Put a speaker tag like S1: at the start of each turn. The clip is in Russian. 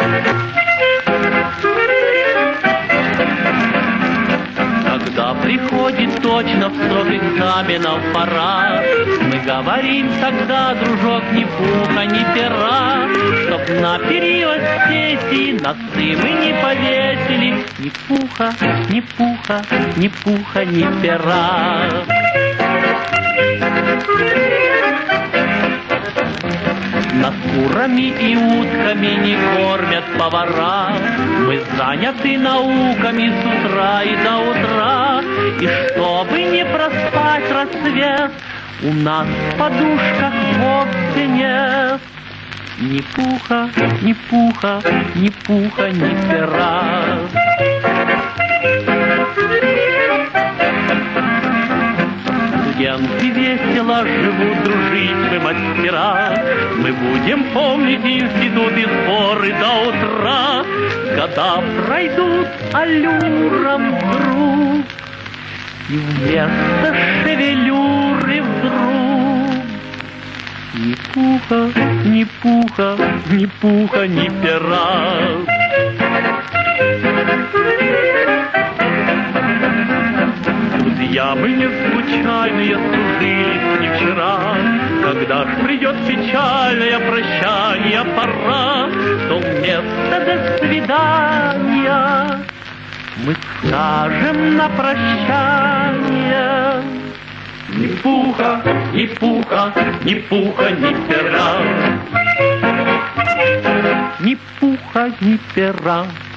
S1: Когда приходит точно в срок экзаменов пора, мы говорим тогда, дружок, ни пуха, ни пера, чтоб на период сессии носы мы не повесили, ни пуха, ни пуха, ни пуха, ни пера. Нас курами и утками не кормят повара, мы заняты науками с утра и до утра. И чтобы не проспать рассвет, у нас в подушках вовсе нет ни пуха, ни пуха, ни пуха, ни пера. Студенты весело живут, дружить мы мастера, мы будем помнить институт и сборы до утра. Года пройдут аллюром вдруг, и вместо шевелюры вдруг ни пуха, ни пуха, ни пуха, ни пера. Друзья, мы не случайные, служились не вчера. Когда ж придет печальное прощание пора, то вместо «до свидания» мы скажем на прощание ни пуха, ни пуха, ни пуха, ни пера. Ни пуха, ни пера.